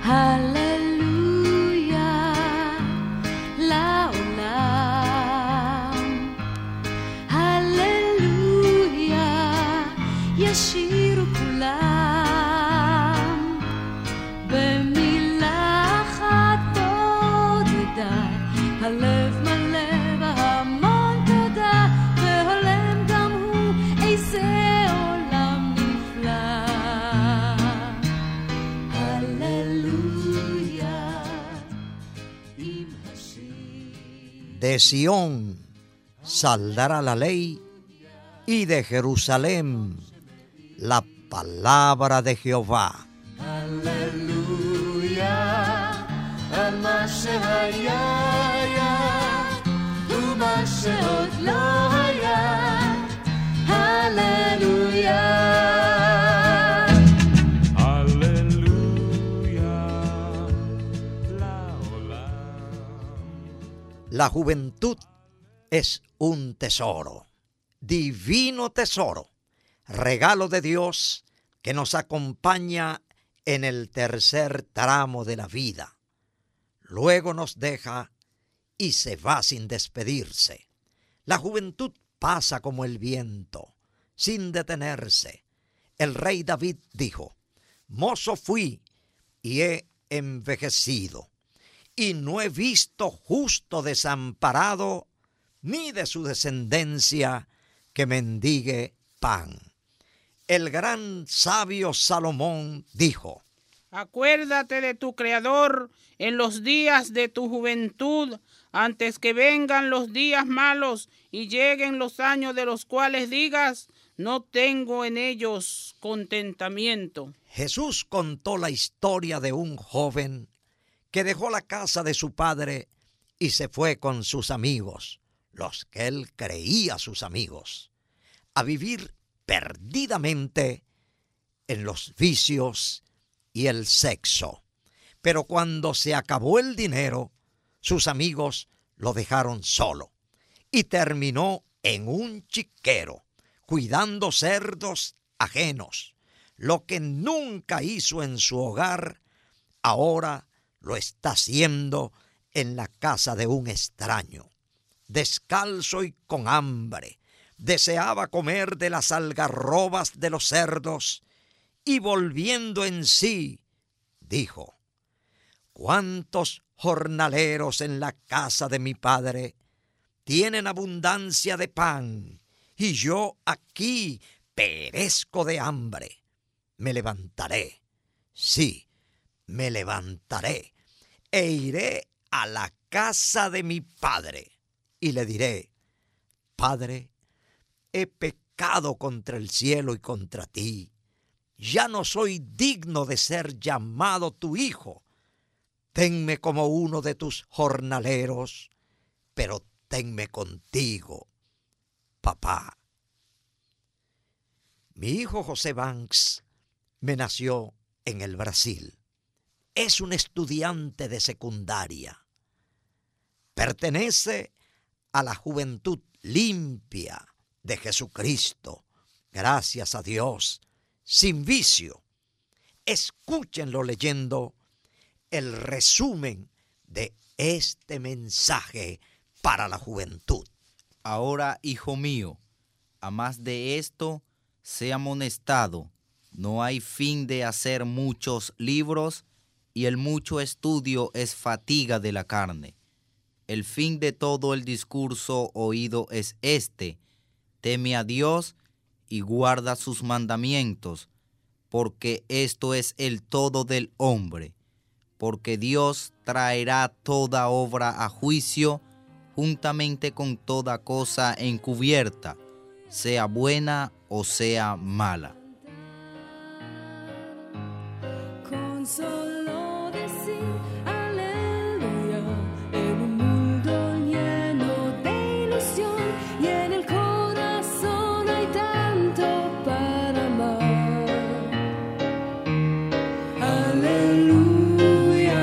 Aleluya, לעולם. Aleluya, ישירו כולם. במילה אחת תודה, הלב מלא בהמון תודה, והולם גם הוא, איזה עולם נפלא. הללויה עם השיר. De Sión saldrá la ley y de Jerusalén la palabra de Jehová. הללויה על מה שהיה ומה שעוד לא היה. הללויה. La juventud es un tesoro, divino tesoro, regalo de Dios que nos acompaña en el tercer tramo de la vida. Luego nos deja y se va sin despedirse. La juventud pasa como el viento, sin detenerse. El rey David dijo: mozo fui y he envejecido, y no he visto justo desamparado, ni de su descendencia que mendigue pan. El gran sabio Salomón dijo: acuérdate de tu Creador en los días de tu juventud, antes que vengan los días malos y lleguen los años de los cuales digas: no tengo en ellos contentamiento. Jesús contó la historia de un joven que dejó la casa de su padre y se fue con sus amigos, los que él creía sus amigos, a vivir perdidamente en los vicios y el sexo. Pero cuando se acabó el dinero, sus amigos lo dejaron solo y terminó en un chiquero, cuidando cerdos ajenos. Lo que nunca hizo en su hogar, ahora lo está haciendo en la casa de un extraño. Descalzo y con hambre, deseaba comer de las algarrobas de los cerdos, y volviendo en sí, dijo: ¿cuántos jornaleros en la casa de mi padre tienen abundancia de pan, y yo aquí perezco de hambre? Me levantaré, sí, me levantaré, e iré a la casa de mi padre, y le diré: Padre, he pecado contra el cielo y contra ti. Ya no soy digno de ser llamado tu hijo. Tenme como uno de tus jornaleros, pero tenme contigo, papá. Mi hijo José Banks me nació en el Brasil. Es un estudiante de secundaria. Pertenece a la juventud limpia de Jesucristo, gracias a Dios, sin vicio. Escúchenlo leyendo el resumen de este mensaje para la juventud. Ahora, hijo mío, a más de esto, sea amonestado. No hay fin de hacer muchos libros, y el mucho estudio es fatiga de la carne. El fin de todo el discurso oído es este: teme a Dios y guarda sus mandamientos, porque esto es el todo del hombre. Porque Dios traerá toda obra a juicio, juntamente con toda cosa encubierta, sea buena o sea mala. Con solo decir aleluya, en un mundo lleno de ilusión, y en el corazón hay tanto para amar. Aleluya,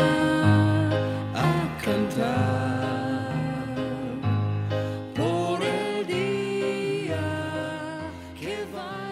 a cantar por el día que va.